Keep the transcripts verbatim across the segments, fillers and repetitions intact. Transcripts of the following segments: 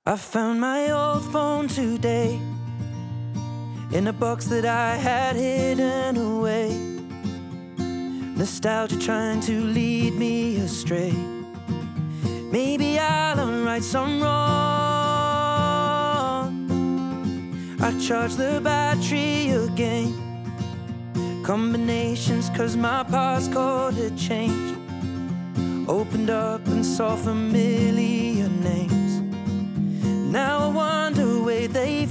I found my old phone today in a box that I had hidden away. Nostalgia trying to lead me astray. Maybe I'll unright some wrong. I charge the battery again. Combinations cause my passcode had changed. Opened up and saw familiar names. Now I wonder where they've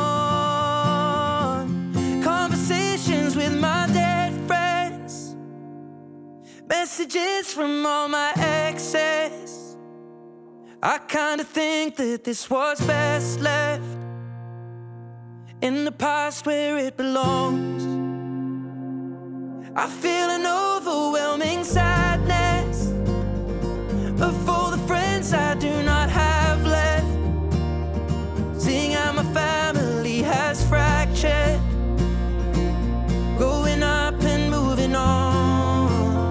gone. Conversations with my dead friends. Messages from all my exes. I kinda think that this was best left in the past where it belongs. I feel an overwhelming sadness of all the friends I do not have left. Seeing how my family has fractured, growing up and moving on.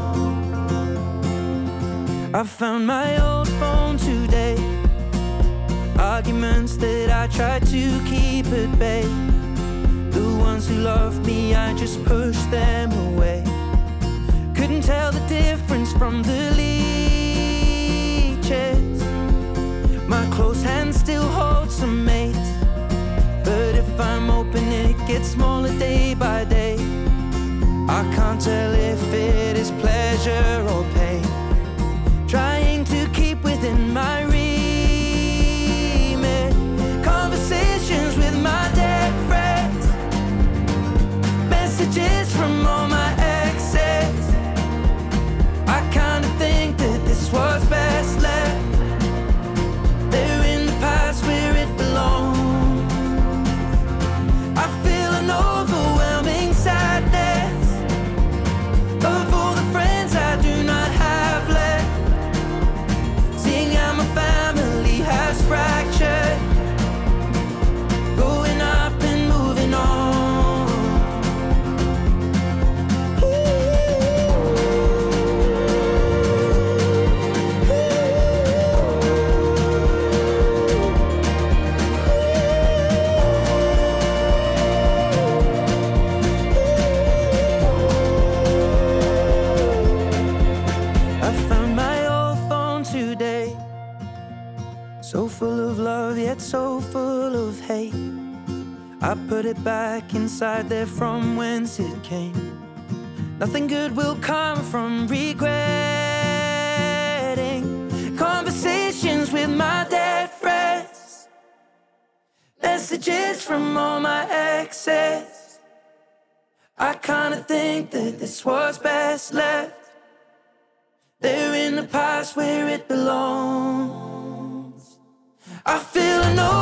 I found my old phone today. Arguments that I tried to keep at bay. The ones who loved me, I just pushed them away. Couldn't tell the difference from the leeches. My close hand still holds some mates, but if I'm open it gets smaller day by day. I can't tell if it is pleasure or pain. Trying to keep within my remit. Conversations with my dead friends. Messages from all my exes. I kinda think that this was best left there in the past where it belongs. I feel an overwhelming sadness of all the friends I do not have left. Seeing how my family has fractured, growing up and moving on. So full of love, yet so full of hate. I put it back inside there from whence it came. Nothing good will come from regretting. Conversations with my dead friends. Messages from all my exes. I kinda think that this was best left there in the past where it belongs. I feel an